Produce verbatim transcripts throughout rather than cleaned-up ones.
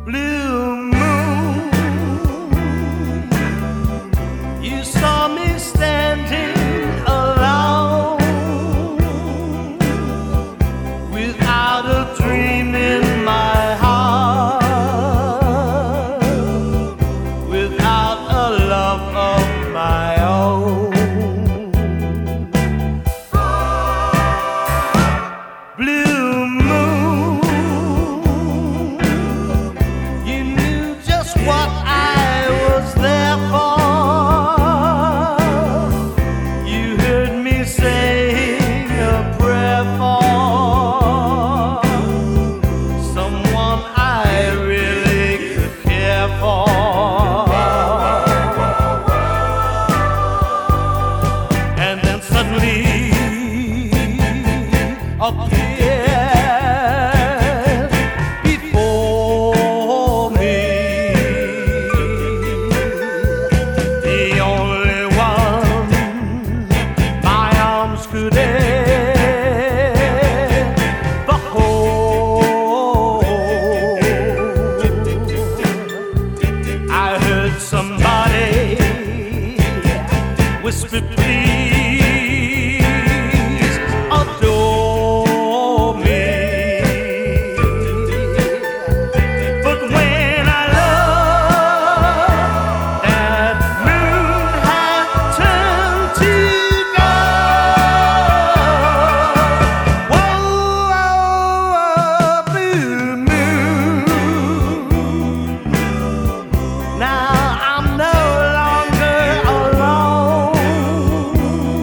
Blue moon, you saw me standing alone, without a dream in my heart, without a love of my own. Blue moon, you knew just what I was there for. You heard me saying a prayer for someone I really could care for. And then suddenly appeared before me, the only one my arms could ever hold. I heard somebody whisper, please adore me. But when I looked, that moon had turned to gold. Whoa, blue moon, now I'm no longer alone,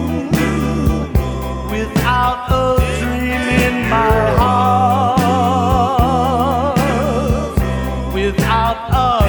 without a dream in my heart, without a